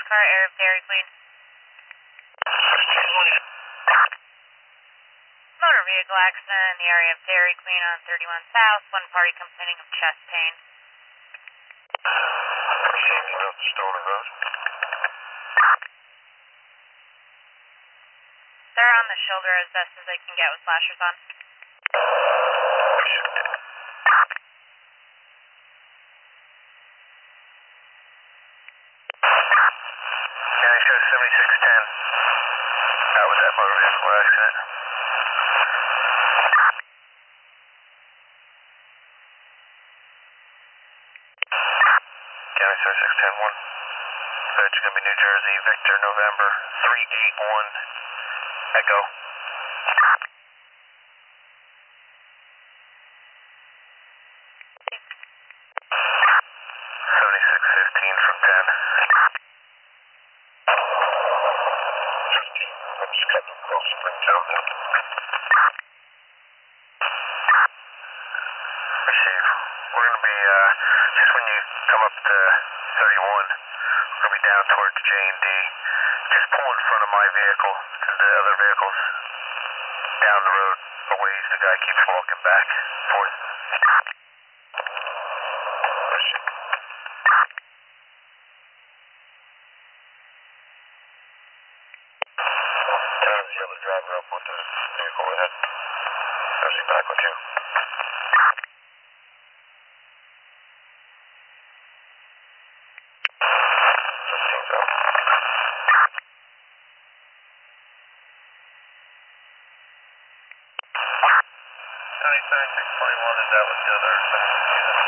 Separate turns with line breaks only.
car, area of Dairy Queen. Motor vehicle accident in the area of Dairy Queen on 31 South. One party complaining of chest pain.
Stoner Road.
They're on the shoulder as best as they can get with flashers on.
County Show 7610. How was that motor vehicle accident? County Show 6101. It's going to be New Jersey, Victor, November 381. Echo. 7615 from 10. I'm just cutting across Springtown now. Receive. We're going to be, just when you come up to 31, we're going to be down towards J&D. Just pull in front of my vehicle, because the other vehicle's down the road a ways. The guy keeps walking back and forth. Time's the other driver up with the vehicle ahead. Is he back with you? County 7621, is that what the other